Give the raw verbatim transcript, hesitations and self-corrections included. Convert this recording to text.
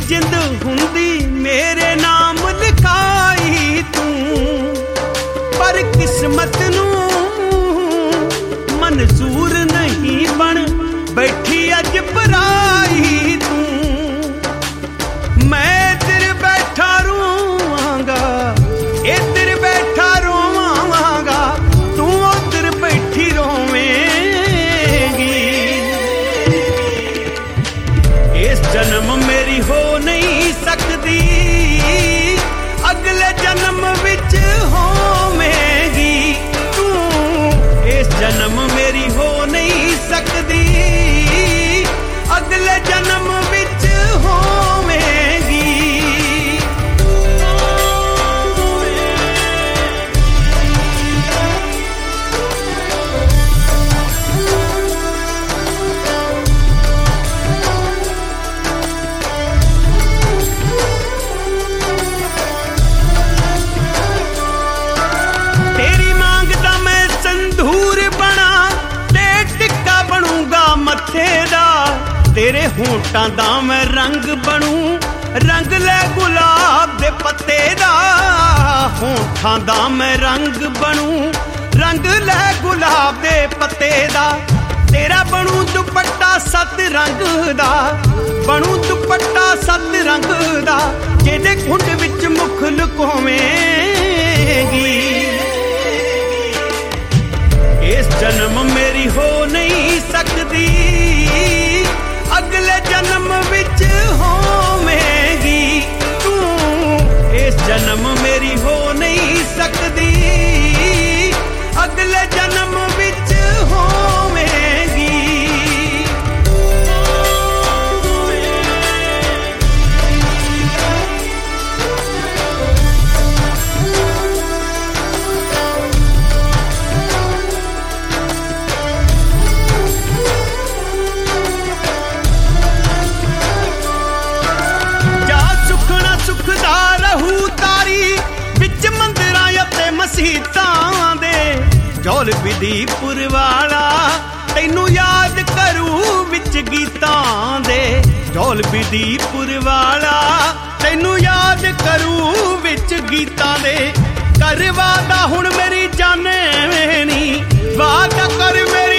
जिंद हुंदी मेरे नाम लिखाई तू, पर किस्मत नू मंजूर नहीं बन बैठी अज पराई तू। मैं तेरे बैठा रोवांगा, ए तेरे बैठा रोवांगा, तू उधर बैठी रोवेंगी। इस जन्म मेरी हो नहीं सकती, अगले जन्म विच होवेंगी तू। इस जन्म मेरी हो नहीं सकती, अगले जन्म विच होवेंगी। तेरी मांगदा मैं संधूर बना ते टिक्का बनूंगा मत्थे दा, तेरे होंठां दा मैं रंग बनूं, रंग ले गुलाब दे पत्ते दा। होंठां दा मैं रंग बनूं, रंग ले गुलाब दे पत्ते दा। तेरा बनूं दुपट्टा सत रंग दा, बनूं दुपट्टा सत रंग दा, जेदे घुंड विच मुख लुकोवेंगी। इस जन्म मेरी हो नहीं सकती, अगले जन्म विच होवेंगी तू। इस जन्म मेरी हो नहीं सकती, अगले जन्म विच होवेंगी। सुखदा रहू तारी विच मंदिरां अते मसीतां दे, जौल विधीपुर वाला तैनू याद करू विच गीतां दे। जौल विधीपुर वाला तैनू याद करू विच गीतां दे। कर वादा हुण मेरी जाने नी, वादा कर मेरी